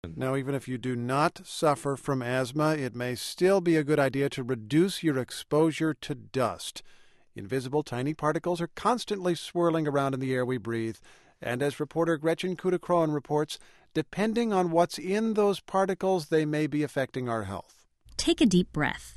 Now, even if you do not suffer from asthma, it may still be a good idea to reduce your exposure to dust. Invisible tiny particles are constantly swirling around in the air we breathe, and as reporter Gretchen Kuda-Krohn reports, depending on what's in those particles, they may be affecting our health. Take a deep breath.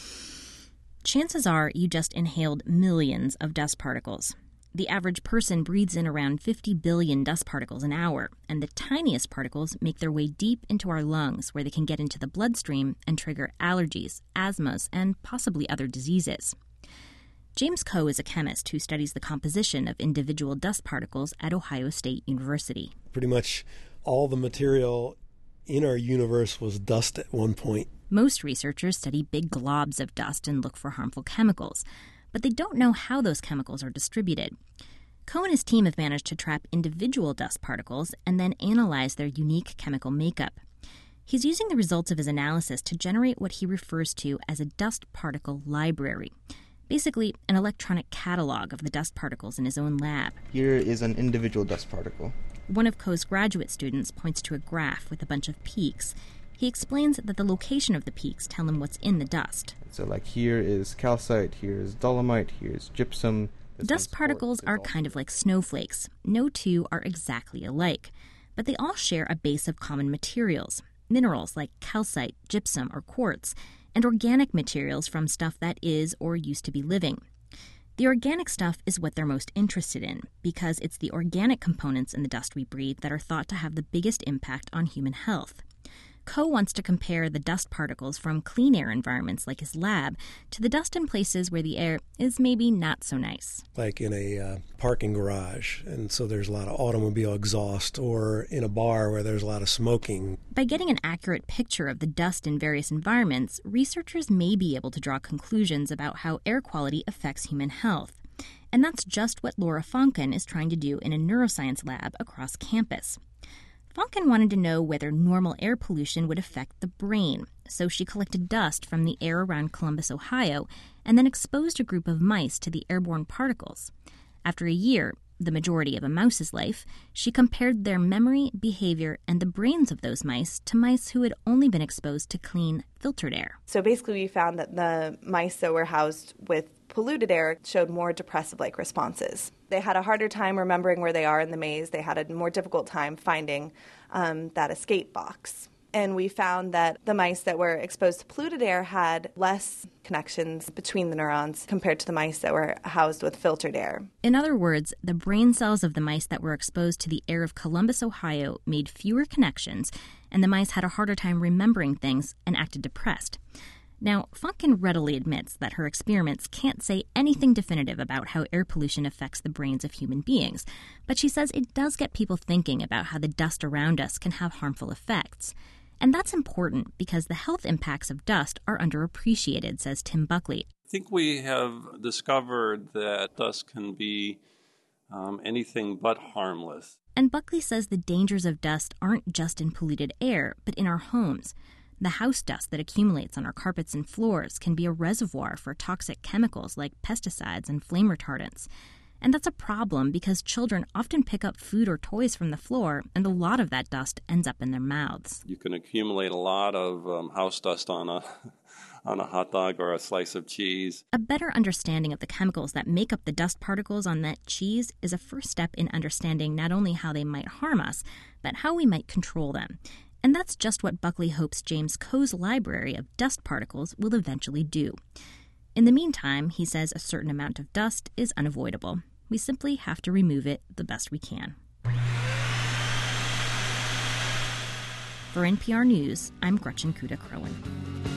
Chances are you just inhaled millions of dust particles. The average person breathes in around 50 billion dust particles an hour, and the tiniest particles make their way deep into our lungs, where they can get into the bloodstream and trigger allergies, asthmas, and possibly other diseases. James Coe is a chemist who studies the composition of individual dust particles at Ohio State University. Pretty much all the material in our universe was dust at one point. Most researchers study big globs of dust and look for harmful chemicals, but they don't know how those chemicals are distributed. Coe and his team have managed to trap individual dust particles and then analyze their unique chemical makeup. He's using the results of his analysis to generate what he refers to as a dust particle library. Basically, an electronic catalog of the dust particles in his own lab. Here is an individual dust particle. One of Coe's graduate students points to a graph with a bunch of peaks. He explains that the location of the peaks tell him what's in the dust. So like here is calcite, here is dolomite, here is gypsum. Dust particles are kind of like snowflakes. No two are exactly alike, but they all share a base of common materials. Minerals like calcite, gypsum, or quartz, and organic materials from stuff that is or used to be living. The organic stuff is what they're most interested in, because it's the organic components in the dust we breathe that are thought to have the biggest impact on human health. Coe wants to compare the dust particles from clean air environments like his lab to the dust in places where the air is maybe not so nice. Like in a parking garage, and so there's a lot of automobile exhaust, or in a bar where there's a lot of smoking. By getting an accurate picture of the dust in various environments, researchers may be able to draw conclusions about how air quality affects human health. And that's just what Laura Fonken is trying to do in a neuroscience lab across campus. Fonken wanted to know whether normal air pollution would affect the brain, so she collected dust from the air around Columbus, Ohio, and then exposed a group of mice to the airborne particles. After a year, the majority of a mouse's life, she compared their memory, behavior, and the brains of those mice to mice who had only been exposed to clean, filtered air. So basically we found that the mice that were housed with polluted air showed more depressive-like responses. They had a harder time remembering where they are in the maze. They had a more difficult time finding that escape box. And we found that the mice that were exposed to polluted air had less connections between the neurons compared to the mice that were housed with filtered air. In other words, the brain cells of the mice that were exposed to the air of Columbus, Ohio, made fewer connections, and the mice had a harder time remembering things and acted depressed. Now, Fonken readily admits that her experiments can't say anything definitive about how air pollution affects the brains of human beings, but she says it does get people thinking about how the dust around us can have harmful effects. And that's important because the health impacts of dust are underappreciated, says Tim Buckley. I think we have discovered that dust can be anything but harmless. And Buckley says the dangers of dust aren't just in polluted air, but in our homes. The house dust that accumulates on our carpets and floors can be a reservoir for toxic chemicals like pesticides and flame retardants. And that's a problem because children often pick up food or toys from the floor, and a lot of that dust ends up in their mouths. You can accumulate a lot of house dust on a hot dog or a slice of cheese. A better understanding of the chemicals that make up the dust particles on that cheese is a first step in understanding not only how they might harm us, but how we might control them. And that's just what Buckley hopes James Coe's library of dust particles will eventually do. In the meantime, he says a certain amount of dust is unavoidable. We simply have to remove it the best we can. For NPR News, I'm Gretchen Kuda-Krohn.